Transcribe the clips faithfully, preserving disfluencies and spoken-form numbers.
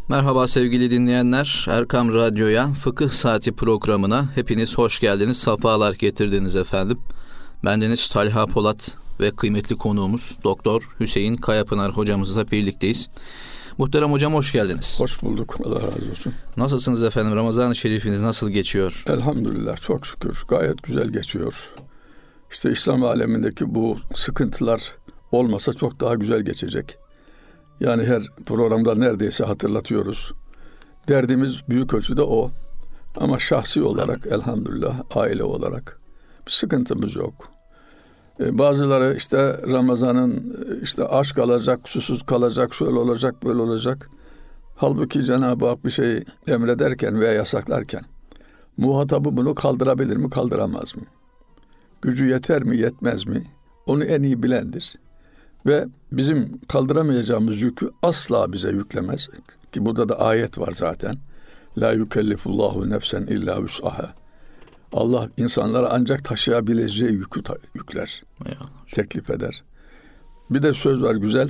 Merhaba sevgili dinleyenler, Erkam Radyo'ya, Fıkıh Saati programına hepiniz hoş geldiniz, safalar getirdiniz efendim. Bendeniz Talha Polat ve kıymetli konuğumuz Doktor Hüseyin Kayapınar hocamızla birlikteyiz. Muhterem hocam, hoş geldiniz. Hoş bulduk, Allah razı olsun. Nasılsınız efendim, Ramazan-ı Şerifiniz nasıl geçiyor? Elhamdülillah, çok şükür, gayet güzel geçiyor. İşte İslam alemindeki bu sıkıntılar olmasa çok daha güzel geçecek. Yani her programda neredeyse hatırlatıyoruz. Derdimiz büyük ölçüde o. Ama şahsi olarak elhamdülillah, aile olarak bir sıkıntımız yok. Ee, bazıları işte Ramazan'ın işte aç kalacak, susuz kalacak, şöyle olacak, böyle olacak. Halbuki Cenab-ı Hak bir şey emrederken veya yasaklarken muhatabı bunu kaldırabilir mi, kaldıramaz mı? Gücü yeter mi, yetmez mi? Onu en iyi bilendir. Ve bizim kaldıramayacağımız yükü asla bize yüklemez. Ki burada da ayet var zaten. La yükellifullahu nefsen illa vus'aha. Allah insanlara ancak taşıyabileceği yükü ta- yükler. Eyvallah. Teklif eder. Bir de söz var güzel.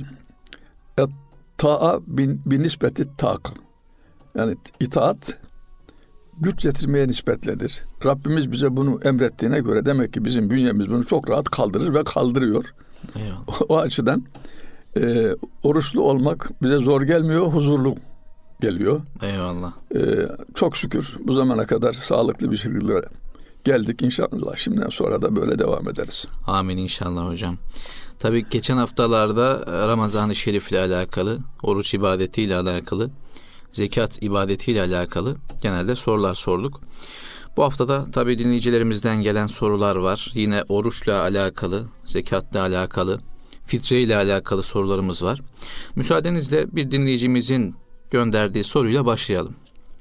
Et-ta'a bin, bin nispeti tak. Yani itaat güç yetirmeye nispetledir. Rabbimiz bize bunu emrettiğine göre demek ki bizim bünyemiz bunu çok rahat kaldırır ve kaldırıyor. Eyvallah. O açıdan e, oruçlu olmak bize zor gelmiyor, huzurlu geliyor. Eyvallah. E, çok şükür bu zamana kadar sağlıklı bir şekilde geldik inşallah. Şimdiden sonra da böyle devam ederiz. Amin inşallah hocam. Tabii geçen haftalarda Ramazan-ı Şerif ile alakalı, oruç ibadetiyle alakalı, zekat ibadetiyle alakalı genelde sorular sorduk. Bu haftada tabii dinleyicilerimizden gelen sorular var. Yine oruçla alakalı, zekatla alakalı, fitre ile alakalı sorularımız var. Müsaadenizle bir dinleyicimizin gönderdiği soruyla başlayalım.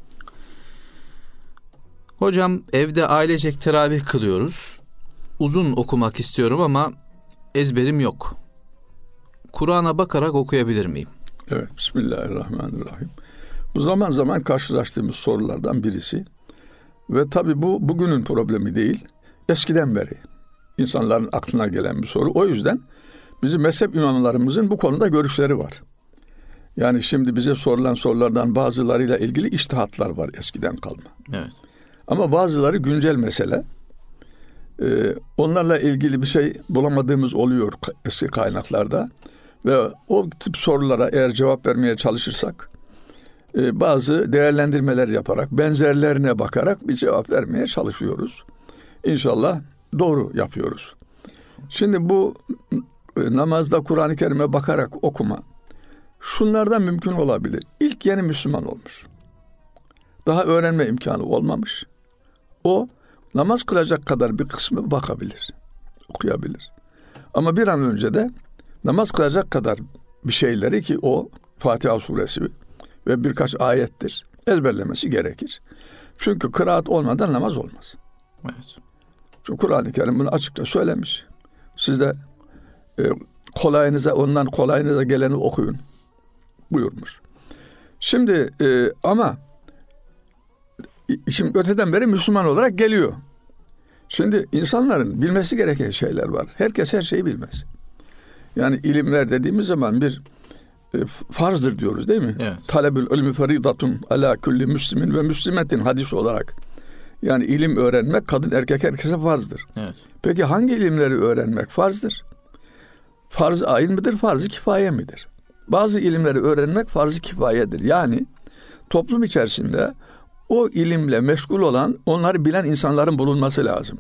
Hocam, evde ailecek teravih kılıyoruz. Uzun okumak istiyorum ama ezberim yok. Kur'an'a bakarak okuyabilir miyim? Evet, Bismillahirrahmanirrahim. Bu zaman zaman karşılaştığımız sorulardan birisi. Ve tabii bu bugünün problemi değil, eskiden beri insanların aklına gelen bir soru. O yüzden bizim mezhep imamlarımızın bu konuda görüşleri var. Yani şimdi bize sorulan sorulardan bazılarıyla ilgili içtihatlar var eskiden kalma. Evet. Ama bazıları güncel mesele. Ee, onlarla ilgili bir şey bulamadığımız oluyor eski kaynaklarda. Ve o tip sorulara eğer cevap vermeye çalışırsak, e, bazı değerlendirmeler yaparak, benzerlerine bakarak bir cevap vermeye çalışıyoruz. İnşallah doğru yapıyoruz. Şimdi bu e, namazda Kur'an-ı Kerim'e bakarak okuma, şunlardan mümkün olabilir. İlk yeni Müslüman olmuş. Daha öğrenme imkanı olmamış. O namaz kılacak kadar bir kısmı bakabilir, okuyabilir. Ama bir an önce de namaz kılacak kadar bir şeyleri, ki o Fatiha suresi ve birkaç ayettir, ezberlemesi gerekir. Çünkü kıraat olmadan namaz olmaz. Evet. Çünkü Kur'an-ı Kerim bunu açıkça söylemiş. Siz de e, kolayınıza, ondan kolayınıza geleni okuyun buyurmuş. Şimdi e, ama şimdi öteden beri Müslüman olarak geliyor. Şimdi insanların bilmesi gereken şeyler var. Herkes her şeyi bilmez. Yani ilimler dediğimiz zaman bir e, farzdır diyoruz değil mi? Evet. Talebül ilmi feridatun ala kulli müslimin ve müslimetin hadis olarak. Yani ilim öğrenmek kadın erkek herkese farzdır. Evet. Peki hangi ilimleri öğrenmek farzdır? Farz-ı ayn midir, farz-ı kifaye midir? Bazı ilimleri öğrenmek farz-ı kifayedir. Yani toplum içerisinde o ilimle meşgul olan, onları bilen insanların bulunması lazım.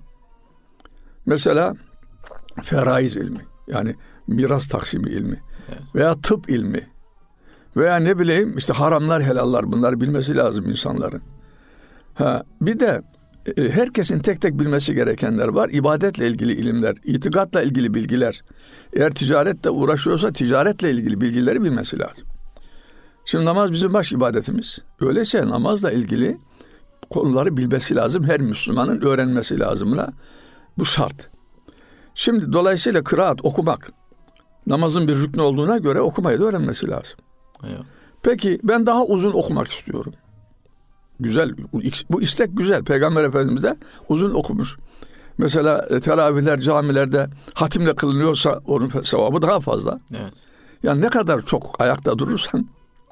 Mesela feraiz ilmi, yani miras taksimi ilmi, evet, veya tıp ilmi veya ne bileyim işte haramlar, helallar, bunları bilmesi lazım insanların. Ha, bir de e, herkesin tek tek bilmesi gerekenler var. İbadetle ilgili ilimler, itikatla ilgili bilgiler. Eğer ticaretle uğraşıyorsa ticaretle ilgili bilgileri bilmesi lazım. Şimdi namaz bizim baş ibadetimiz. Öyleyse namazla ilgili konuları bilmesi lazım. Her Müslümanın öğrenmesi lazımla. Bu şart. Şimdi dolayısıyla kıraat, okumak, namazın bir rüknü olduğuna göre okumayı da öğrenmesi lazım. Evet. Peki ben daha uzun okumak istiyorum. Güzel, bu istek güzel. Peygamber Efendimiz de uzun okumuş. Mesela teravihler camilerde hatimle kılınıyorsa onun sevabı daha fazla. Evet. Yani ne kadar çok ayakta durursan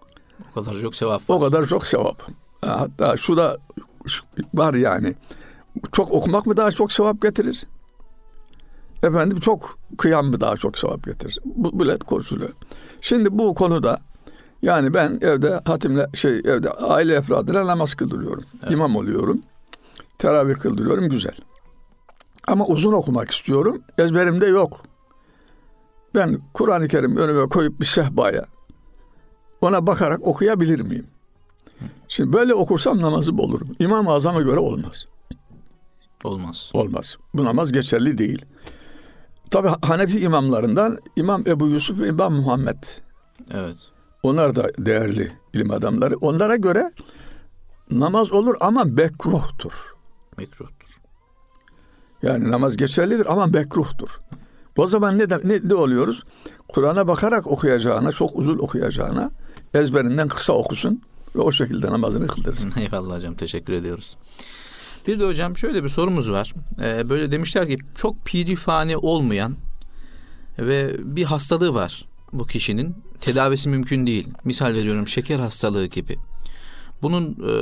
O kadar çok sevap var. O kadar çok sevap. Hatta şu da var yani. Çok okumak mı daha çok sevap getirir? Efendim çok kıyam mı daha çok sevap getirir? Bu bile konuşuluyor. Şimdi bu konuda yani ben evde hatimle şey evde aile efradıyla namaz kıldırıyorum. Evet. İmam oluyorum. Teravih kıldırıyorum, güzel. Ama uzun okumak istiyorum. Ezberimde yok. Ben Kur'an-ı Kerim önüme koyup bir sehpaya ona bakarak okuyabilir miyim? Şimdi böyle okursam namazı bulurum. İmam-ı Azam'a göre olmaz. Olmaz. Olmaz. Bu namaz geçerli değil. Tabi Hanefi imamlarından İmam Ebu Yusuf ve İmam Muhammed. Evet. Onlar da değerli ilim adamları. Onlara göre namaz olur ama mekruhtur. Mekruhtur. Yani namaz geçerlidir ama mekruhtur. O zaman ne, de, ne, ne oluyoruz? Kur'an'a bakarak okuyacağına, çok uzun okuyacağına ezberinden kısa okusun ve o şekilde namazını kıldırsın. Eyvallah hocam, teşekkür ediyoruz. Bir de hocam şöyle bir sorumuz var. Ee, böyle demişler ki çok pirifani olmayan ve bir hastalığı var bu kişinin. Tedavisi mümkün değil. Misal veriyorum, şeker hastalığı gibi. Bunun e,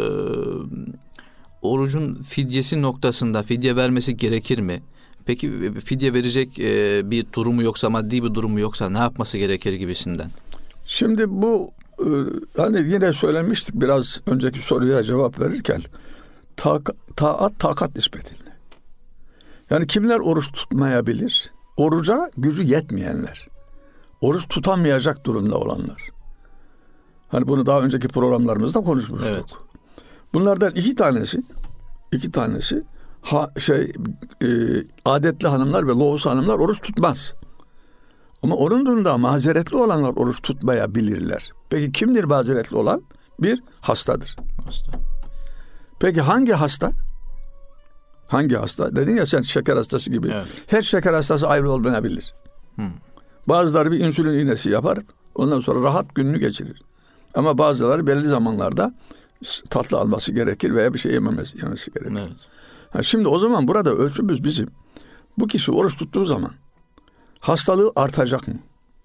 orucun fidyesi noktasında fidye vermesi gerekir mi? Peki fidye verecek e, bir durumu yoksa, maddi bir durumu yoksa ne yapması gerekir gibisinden? Şimdi bu e, hani yine söylemiştik biraz önceki soruya cevap verirken, ta, taat takat nispetinde. Yani kimler oruç tutmayabilir? Oruca gücü yetmeyenler. Oruç tutamayacak durumda olanlar. Hani bunu daha önceki programlarımızda konuşmuştuk. Evet. Bunlardan iki tanesi, iki tanesi ha, şey e, adetli hanımlar ve loğus hanımlar oruç tutmaz. Ama onun durumunda mazeretli olanlar oruç tutmayabilirler. Peki kimdir mazeretli olan? Bir, hastadır. Hasta. Peki hangi hasta? Hangi hasta? Dedin ya sen şeker hastası gibi. Evet. Her şeker hastası ayrı olmayabilir. Hmm. Bazıları bir insülin iğnesi yapar. Ondan sonra rahat gününü geçirir. Ama bazıları belli zamanlarda tatlı alması gerekir veya bir şey yememesi, yemesi gerekir. Evet. Ha, şimdi o zaman burada ölçümüz bizim. Bu kişi oruç tuttuğu zaman hastalığı artacak mı?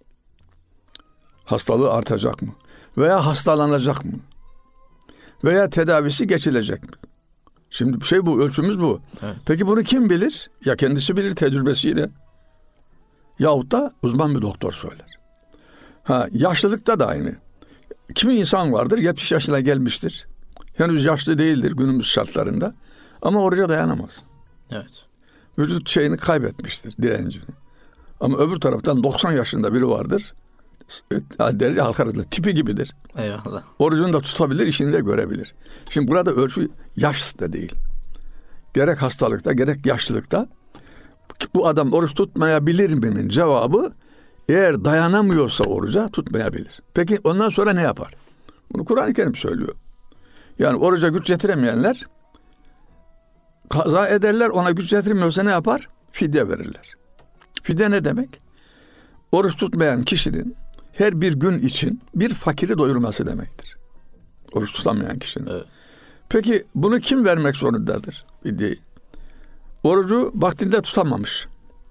Hastalığı artacak mı? Veya hastalanacak mı? Veya tedavisi geçilecek mi? Şimdi bir şey bu, ölçümüz bu. Evet. Peki bunu kim bilir? Ya kendisi bilir tecrübesiyle. Yahut da uzman bir doktor söyler. Ha, yaşlılıkta da aynı. Kimi insan vardır, yetmiş yaşına gelmiştir. Henüz yaşlı değildir günümüz şartlarında. Ama oruca dayanamaz. Evet. Vücut şeyini kaybetmiştir, direncini. Ama öbür taraftan doksan yaşında biri vardır. Derece halk arasında tipi gibidir. Eyvallah. Orucunu da tutabilir, işini de görebilir. Şimdi burada ölçü yaş da değil. Gerek hastalıkta, gerek yaşlılıkta bu adam oruç tutmayabilir mi'nin cevabı, eğer dayanamıyorsa oruca tutmayabilir. Peki ondan sonra ne yapar? Bunu Kur'an-ı Kerim söylüyor. Yani oruca güç getiremeyenler kaza ederler, ona güç getirmiyorsa ne yapar? Fidye verirler. Fidye ne demek? Oruç tutmayan kişinin her bir gün için bir fakiri doyurması demektir. Oruç tutamayan kişinin. Evet. Peki bunu kim vermek zorundadır? Fidyeyi. Orucu vaktinde tutamamış.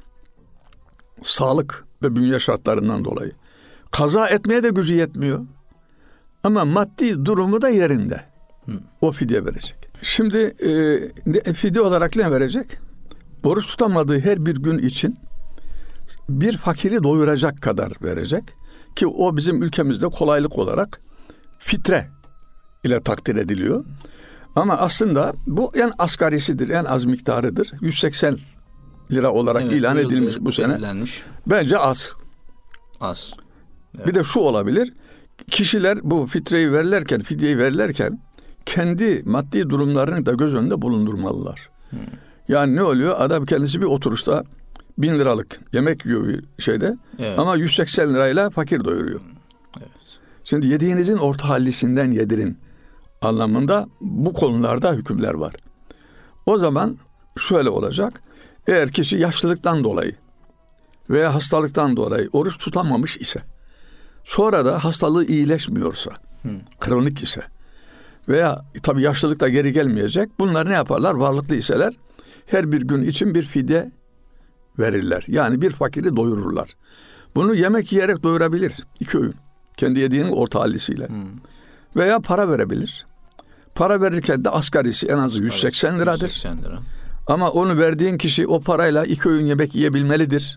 Sağlık ve bünye şartlarından dolayı. Kaza etmeye de gücü yetmiyor. Ama maddi durumu da yerinde. Hı. O fidye verecek. Şimdi e, fidye olarak ne verecek? Oruç tutamadığı her bir gün için bir fakiri doyuracak kadar verecek. Ki o bizim ülkemizde kolaylık olarak fitre ile takdir ediliyor. Ama aslında bu en asgarisidir, en az miktarıdır. yüz seksen lira olarak evet, ilan edilmiş bu sene. Belirlenmiş. Bence az. Az. Evet. Bir de şu olabilir. Kişiler bu fitreyi verirlerken, fidyeyi verirlerken kendi maddi durumlarını da göz önünde bulundurmalılar. Hmm. Yani ne oluyor? Adam kendisi bir oturuşta bin liralık yemek yiyor bir şeyde, evet. Ama yüz seksen lirayla fakir doyuruyor. Evet. Şimdi yediğinizin orta hallisinden yedirin anlamında bu konularda hükümler var. O zaman şöyle olacak. Eğer kişi yaşlılıktan dolayı veya hastalıktan dolayı oruç tutamamış ise, sonra da hastalığı iyileşmiyorsa, hmm. kronik ise veya tabii yaşlılıkta geri gelmeyecek, bunlar ne yaparlar? Varlıklı iseler her bir gün için bir fidye verirler. Yani bir fakiri doyururlar. Bunu yemek yiyerek doyurabilir. İki öğün. Kendi yediğinin orta hallisiyle. Hmm. Veya para verebilir. Para verirken de asgarisi en az yüz seksen liradır. yüz seksen lira. Ama onu verdiğin kişi o parayla iki öğün yemek yiyebilmelidir.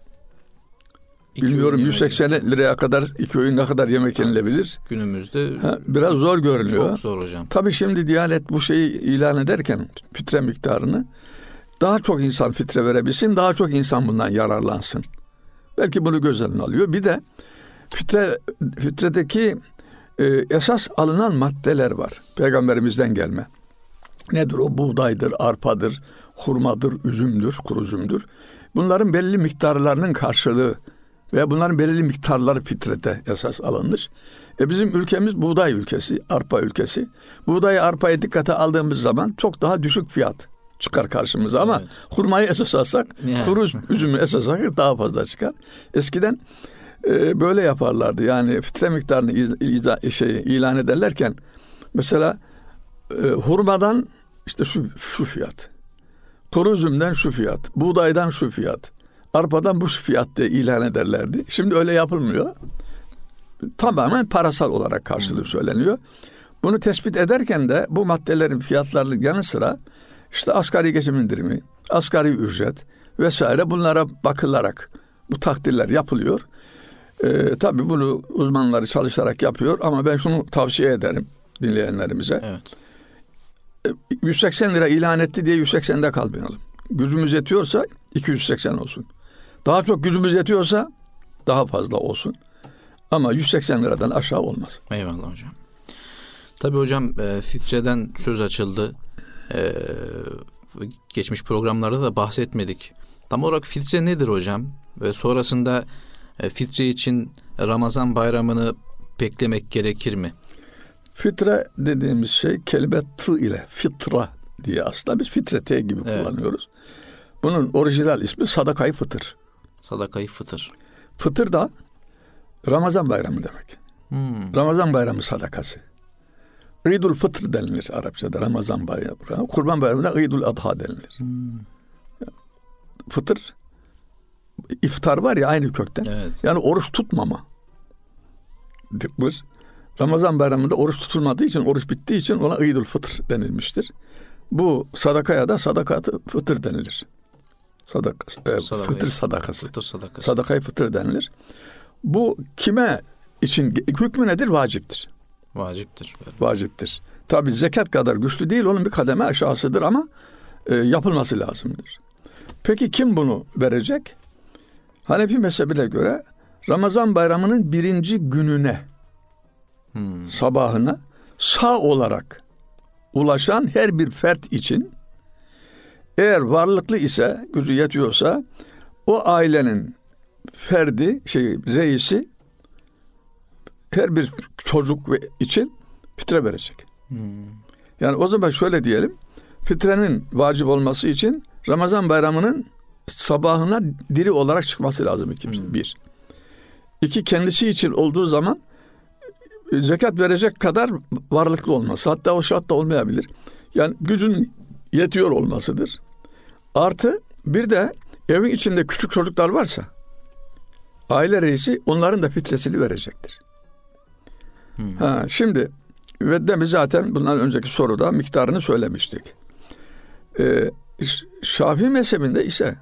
İki Bilmiyorum yüz seksen liraya kadar iki öğün ne kadar yemek yenilebilir? Günümüzde ha, biraz zor görünüyor. Çok zor hocam. Tabii şimdi Diyanet bu şeyi ilan ederken fitre miktarını daha çok insan fitre verebilsin, daha çok insan bundan yararlansın. Belki bunu göz önüne alıyor. Bir de fitre fitredeki e, esas alınan maddeler var. Peygamberimizden gelme. Nedir o? Buğdaydır, arpadır, hurmadır, üzümdür, kuru üzümdür. Bunların belirli miktarlarının karşılığı ve bunların belirli miktarları fitrete esas alınmış. E bizim ülkemiz buğday ülkesi, arpa ülkesi. Buğdayı, arpayı dikkate aldığımız zaman çok daha düşük fiyat çıkar karşımıza. Ama evet. hurmayı esas alsak, yani. kuru üzümü esas alsak daha fazla çıkar. Eskiden e, böyle yaparlardı. Yani fitre miktarını iz, şey, ilan ederlerken mesela e, hurmadan işte şu, şu fiyat, kuru üzümden şu fiyat, buğdaydan şu fiyat, arpadan bu fiyat diye ilan ederlerdi. Şimdi öyle yapılmıyor. Tamamen parasal olarak karşılığı söyleniyor. Bunu tespit ederken de bu maddelerin fiyatlarının yanı sıra işte asgari geçim indirimi, asgari ücret vesaire bunlara bakılarak bu takdirler yapılıyor. Ee, tabii bunu uzmanları çalışarak yapıyor ama ben şunu tavsiye ederim dinleyenlerimize. Evet. yüz seksen lira ilan etti diye yüz seksende kalmayalım. Gücümüz yetiyorsa iki yüz seksen olsun. Daha çok gücümüz yetiyorsa daha fazla olsun. Ama yüz seksen liradan aşağı olmaz. Eyvallah hocam. Tabii hocam e, fitreden söz açıldı. E, geçmiş programlarda da bahsetmedik. Tam olarak fitre nedir hocam? Ve sonrasında e, fitre için Ramazan bayramını beklemek gerekir mi? Fitre dediğimiz şey kelime tı ile fitra diye aslında biz fitre t gibi evet. kullanıyoruz. Bunun orijinal ismi sadakayı fıtır. Sadakayı fıtır. Fıtır da Ramazan bayramı demek. Hmm. Ramazan bayramı sadakası. İdul Fıtr denilir Arapçada Ramazan bayramı. Kurban bayramına İdul Adha denilir. Hmm. Fıtır iftar var ya aynı kökten. Evet. Yani oruç tutmama. Ramazan bayramında oruç tutulmadığı için, oruç bittiği için ona İdul Fıtr denilmiştir. Bu sadakaya da sadakatı fıtır denilir. Sadaka, e, fıtır sadakası. Fıtır sadakası. Sadakayı fıtır denilir. Bu kime için hükmü nedir? Vaciptir. Vaciptir. Vaciptir. Tabii zekat kadar güçlü değil, onun bir kademe aşağısıdır ama e, yapılması lazımdır. Peki kim bunu verecek? Hanefi mezhebine göre Ramazan bayramının birinci gününe, hmm. sabahına sağ olarak ulaşan her bir fert için eğer varlıklı ise, gücü yetiyorsa o ailenin ferdi, şey reisi her bir çocuk ve için fitre verecek. Hmm. Yani o zaman şöyle diyelim, fitrenin vacip olması için Ramazan bayramının sabahına diri olarak çıkması lazım ikimiz. Hmm. Bir. İki, kendisi için olduğu zaman zekat verecek kadar varlıklı olması. Hatta o şart da olmayabilir. Yani gücün yetiyor olmasıdır. Artı bir de evin içinde küçük çocuklar varsa aile reisi onların da fitresini verecektir. Hmm. Ha, şimdi ve de biz zaten bundan önceki soruda miktarını söylemiştik. Ee, Şafii mezhebinde ise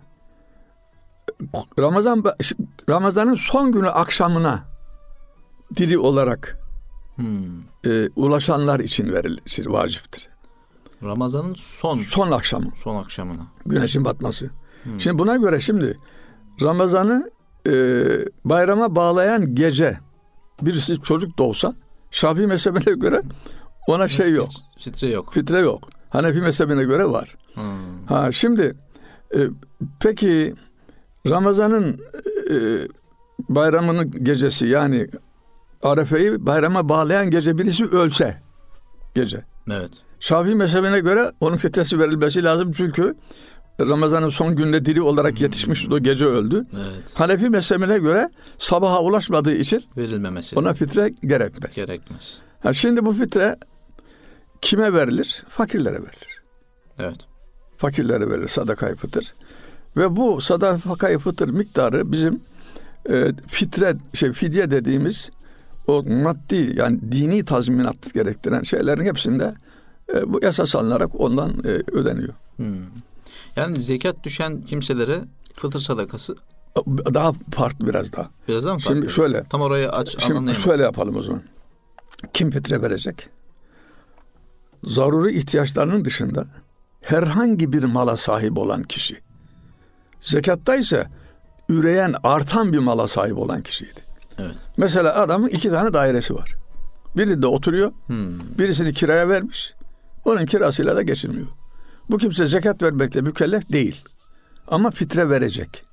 Ramazan Ramazan'ın son günü akşamına diri olarak hmm. e, ulaşanlar için verilir, vaciptir. Ramazan'ın son son akşamı. Son akşamına. Güneşin batması. Hmm. Şimdi buna göre şimdi Ramazan'ı e, bayrama bağlayan gece birisi çocuk doğsa Şafii mezhebine göre ona şey yok. Fitre yok. Fitre yok. Hanefi mezhebine göre var. Hmm. Ha şimdi e, peki Ramazan'ın e, bayramının gecesi yani Arefe'yi bayrama bağlayan gece birisi ölse gece. Evet. Şafii mezhebine göre onun fitresi verilmesi lazım çünkü Ramazan'ın son günde diri olarak yetişmiş hmm. o gece öldü. Evet. Hanefi mezhebine göre sabaha ulaşmadığı için verilmemesi. Ona fitre gerekmez. Gerekmez. Ha, şimdi bu fitre kime verilir? Fakirlere verilir. Evet. Fakirlere verilir sadakayı fıtır. Ve bu sadakayı fıtır miktarı bizim e, fitre şey fidye dediğimiz o maddi yani dini tazminat gerektiren şeylerin hepsinde e, bu esas alınarak ondan e, ödeniyor. Hmm. Yani zekat düşen kimselere fıtır sadakası daha farklı biraz daha. Biraz daha mı farklı? Şimdi şöyle. Tam orayı aç Şimdi anlayamadım. şöyle yapalım o zaman. Kim fitre verecek? Zaruri ihtiyaçlarının dışında herhangi bir mala sahip olan kişi. Zekatta ise üreyen, artan bir mala sahip olan kişiydi. Evet. Mesela adamın iki tane dairesi var. Biri de oturuyor, Hmm. birisini kiraya vermiş. Onun kirasıyla da geçinmiyor. Bu kimse zekat vermekle mükellef değil. Ama fitre verecek.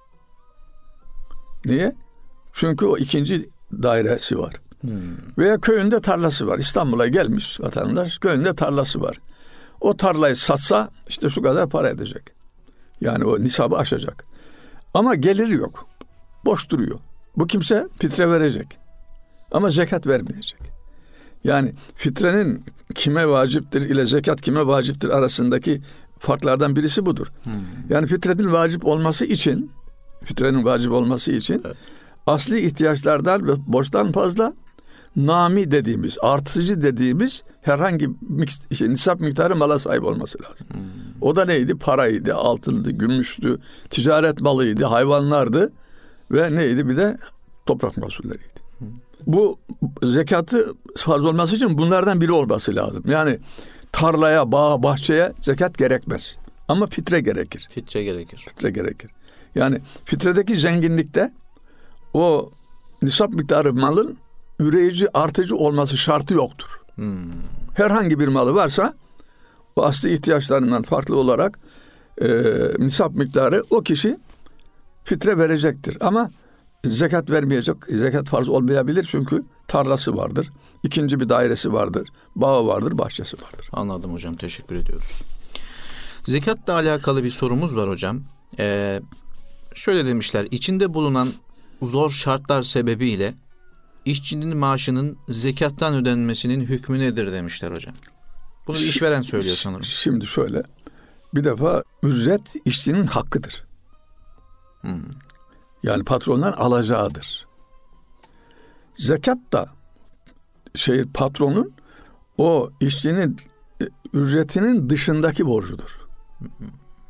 Niye? Çünkü o ikinci dairesi var. Hmm. Veya köyünde tarlası var. İstanbul'a gelmiş vatandaş, köyünde tarlası var. O tarlayı satsa işte şu kadar para edecek. Yani o nisabı aşacak. Ama geliri yok. Boş duruyor. Bu kimse fitre verecek. Ama zekat vermeyecek. Yani fitrenin kime vaciptir ile zekat kime vaciptir arasındaki farklardan birisi budur. Hmm. Yani fitrenin vacip olması için fitrenin vacip olması için evet. asli ihtiyaçlardan ve borçtan fazla nami dediğimiz, artıcı dediğimiz herhangi bir şey, nisap miktarı mala sahip olması lazım. Hmm. O da neydi? Paraydı, altındı, gümüştü, ticaret malıydı, hayvanlardı ve neydi? Bir de toprak mahsulleriydi. Hmm. Bu zekatı farz olması için bunlardan biri olması lazım. Yani tarlaya, bağa, bahçeye zekat gerekmez. Ama fitre gerekir. Fitre gerekir. Fitre gerekir. Yani fitredeki zenginlikte o nisap miktarı malın üreyici, artıcı olması şartı yoktur. Hmm. Herhangi bir malı varsa o asli ihtiyaçlarından farklı olarak e, nisap miktarı o kişi fitre verecektir. Ama zekat vermeyecek, zekat farz olmayabilir çünkü tarlası vardır, ikinci bir dairesi vardır, bağı vardır, bahçesi vardır. Anladım hocam, teşekkür ediyoruz. Zekatla alakalı bir sorumuz var hocam. Ee, şöyle demişler, içinde bulunan zor şartlar sebebiyle işçinin maaşının zekattan ödenmesinin hükmü nedir demişler hocam. Bunu bir işveren söylüyor sanırım. Şimdi şöyle, bir defa ücret işçinin hakkıdır. Hmm. Yani patrondan alacağıdır. Zekat da şey patronun o işçinin ücretinin dışındaki borcudur. Hmm.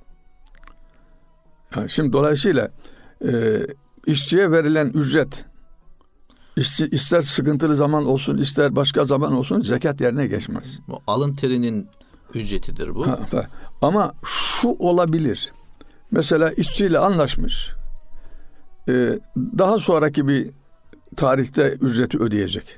Yani şimdi dolayısıyla e, işçiye verilen ücret İşçi, ister sıkıntılı zaman olsun, ister başka zaman olsun zekat yerine geçmez. Bu alın terinin ücretidir bu. Ha, ha. Ama şu olabilir. Mesela işçiyle anlaşmış. Ee, daha sonraki bir tarihte ücreti ödeyecek.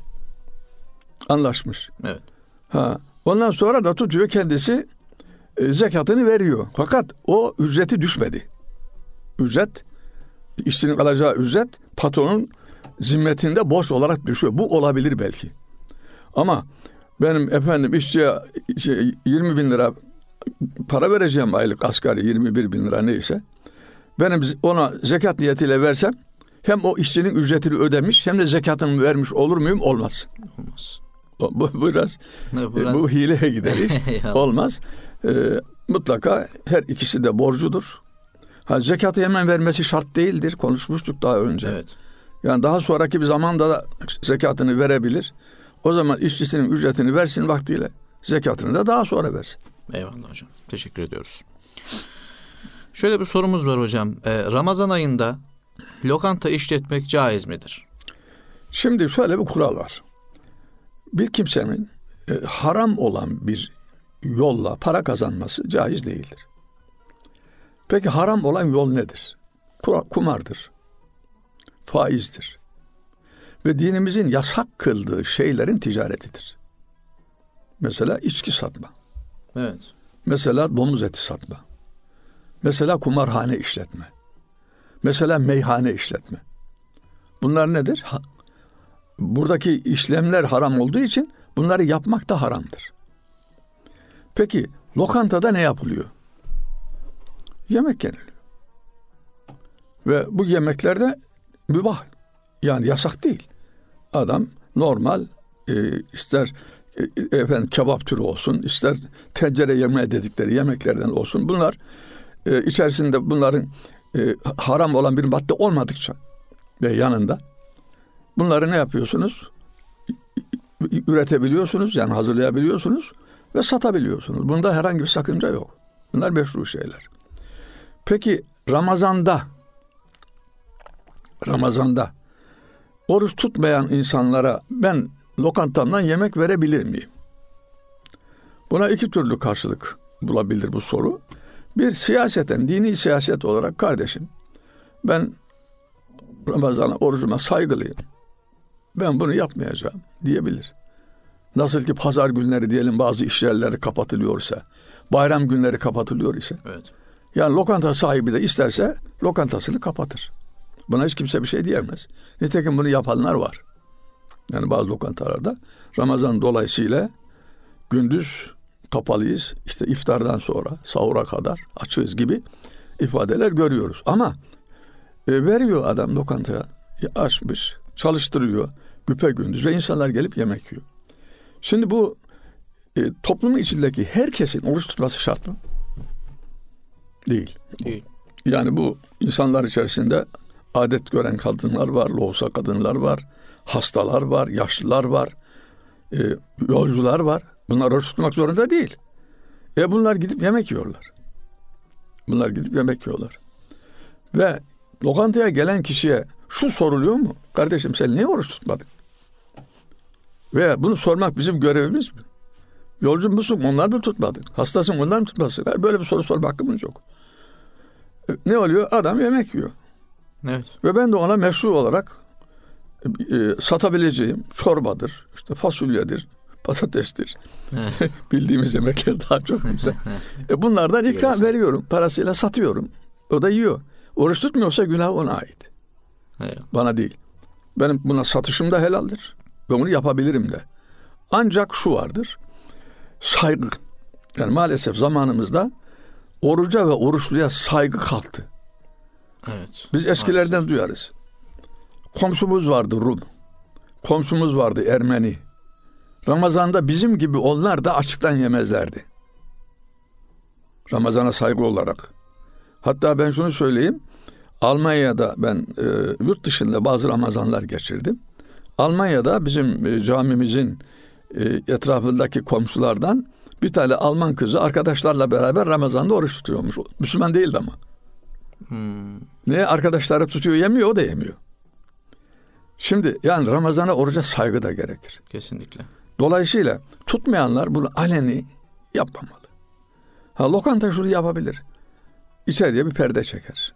Anlaşmış. Evet. Ha. Ondan sonra da tutuyor kendisi e, zekatını veriyor. Fakat o ücreti düşmedi. Ücret, işçinin alacağı ücret patronun zimmetinde borç olarak düşüyor. Bu olabilir belki. Ama benim efendim işçiye şey, yirmi bin lira para vereceğim aylık asgari yirmi bir bin lira neyse. Benim ona zekat niyetiyle versem hem o işçinin ücretini ödemiş hem de zekatını vermiş olur muyum? Olmaz. Olmaz. O, bu biraz, ne, biraz... bu hileye gideriz. Olmaz. Ee, mutlaka her ikisi de borcudur. Ha, zekatı hemen vermesi şart değildir. Konuşmuştuk daha önce. Evet. Yani daha sonraki bir zamanda da zekatını verebilir. O zaman işçisinin ücretini versin vaktiyle. Zekatını da daha sonra versin. Eyvallah hocam. Teşekkür ediyoruz. Şöyle bir sorumuz var hocam. Ee, Ramazan ayında lokanta işletmek caiz midir? Şimdi şöyle bir kural var. Bir kimsenin e, haram olan bir yolla para kazanması caiz değildir. Peki haram olan yol nedir? Kumardır. Faizdir. Ve dinimizin yasak kıldığı şeylerin ticaretidir. Mesela içki satma. Evet. Mesela domuz eti satma. Mesela kumarhane işletme. Mesela meyhane işletme. Bunlar nedir? Ha, buradaki işlemler haram olduğu için bunları yapmak da haramdır. Peki lokantada ne yapılıyor? Yemek yeniliyor. Ve bu yemeklerde mübah. Yani yasak değil. Adam normal e, ister e, efendim kebap türü olsun, ister tencere yemeği dedikleri yemeklerden olsun. Bunlar e, içerisinde bunların e, haram olan bir madde olmadıkça ve yanında Bunları ne yapıyorsunuz? Üretebiliyorsunuz, yani hazırlayabiliyorsunuz ve satabiliyorsunuz. Bunda herhangi bir sakınca yok. Bunlar meşru şeyler. Peki Ramazan'da Ramazan'da oruç tutmayan insanlara ben lokantamdan yemek verebilir miyim? Buna iki türlü karşılık bulabilir bu soru. Bir, siyaseten, dini siyaset olarak kardeşim, ben Ramazan orucuma saygılıyım, ben bunu yapmayacağım diyebilir. Nasıl ki pazar günleri diyelim bazı iş yerleri kapatılıyorsa, bayram günleri kapatılıyor ise, evet. Yani lokanta sahibi de isterse lokantasını kapatır. Buna hiç kimse bir şey diyemez. Nitekim bunu yapanlar var. Yani bazı lokantalarda Ramazan dolayısıyla gündüz kapalıyız, İşte iftardan sonra sahura kadar açığız gibi ifadeler görüyoruz. Ama e, veriyor adam lokantaya, açmış, çalıştırıyor güpegündüz ve insanlar gelip yemek yiyor. Şimdi bu e, toplumun içindeki herkesin oruç tutması şart mı? Değil. Değil. Yani bu insanlar içerisinde adet gören kadınlar var, lohusa kadınlar var, hastalar var, yaşlılar var, e, yolcular var. Bunlar oruç tutmak zorunda değil. E bunlar gidip yemek yiyorlar. Bunlar gidip yemek yiyorlar. Ve lokantaya gelen kişiye şu soruluyor mu? Kardeşim sen niye oruç tutmadın? Ve bunu sormak bizim görevimiz mi? Yolcu musun? Onlar mı tutmadın? Hastasın? Onlar mı tutmasın? Böyle bir soru sorma hakkımız yok. E, ne oluyor? Adam yemek yiyor. Evet. Ve ben de ona meşru olarak e, satabileceğim çorbadır, işte fasulyedir, patatestir. Bildiğimiz yemekler daha çok güzel. e bunlardan ikram veriyorum. Parasıyla satıyorum. O da yiyor. Oruç tutmuyorsa günah ona ait. Evet. Bana değil. Benim buna satışım da helaldir. Ve bunu yapabilirim de. Ancak şu vardır. Saygı. Yani maalesef zamanımızda oruca ve oruçluya saygı kalktı. Evet. Biz eskilerden maalesef duyarız. Komşumuz vardı Rum. Komşumuz vardı Ermeni. Ramazan'da bizim gibi onlar da açıktan yemezlerdi. Ramazan'a saygı olarak. Hatta ben şunu söyleyeyim. Almanya'da ben e, yurt dışında bazı Ramazanlar geçirdim. Almanya'da bizim e, camimizin e, etrafındaki komşulardan bir tane Alman kızı arkadaşlarla beraber Ramazan'da oruç tutuyormuş. Müslüman değildi ama. Hmm. Ne arkadaşları tutuyor yemiyor, o da yemiyor. Şimdi yani Ramazan'a oruca saygı da gerekir. Kesinlikle. Dolayısıyla tutmayanlar bunu aleni yapmamalı. Ha, lokanta şunu yapabilir. İçeriye bir perde çeker.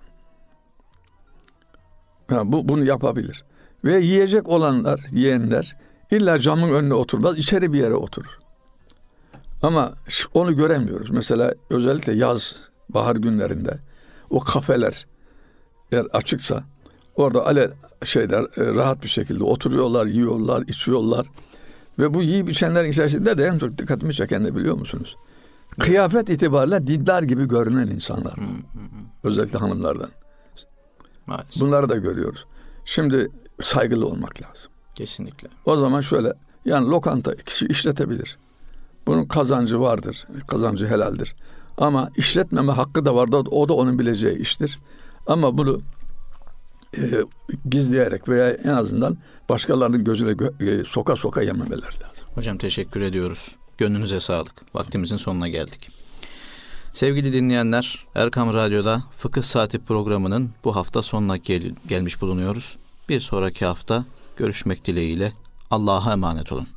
Ha, bu bunu yapabilir. Ve yiyecek olanlar, yiyenler illa camın önüne oturmaz, içeri bir yere oturur. Ama onu göremiyoruz. Mesela özellikle yaz, bahar günlerinde o kafeler eğer açıksa orada ale şeyler rahat bir şekilde oturuyorlar, yiyorlar, içiyorlar. Ve bu yiyip içenlerin içerisinde de en çok dikkatimi çeken ne biliyor musunuz? Kıyafet itibariyle dindar gibi görünen insanlar. Hı hı hı. Özellikle hanımlardan. Maalesef. Bunları da görüyoruz. Şimdi saygılı olmak lazım. Kesinlikle. O zaman şöyle, yani lokanta kişi işletebilir. Bunun kazancı vardır. Kazancı helaldir. Ama işletmeme hakkı da vardır. O da onun bileceği iştir. Ama bunu e, gizleyerek veya en azından başkalarının gözüne gö- e, soka soka yememeler lazım. Hocam teşekkür ediyoruz. Gönlünüze sağlık. Vaktimizin sonuna geldik. Sevgili dinleyenler, Erkam Radyo'da Fıkıh Saati programının bu hafta sonuna gel- gelmiş bulunuyoruz. Bir sonraki hafta görüşmek dileğiyle. Allah'a emanet olun.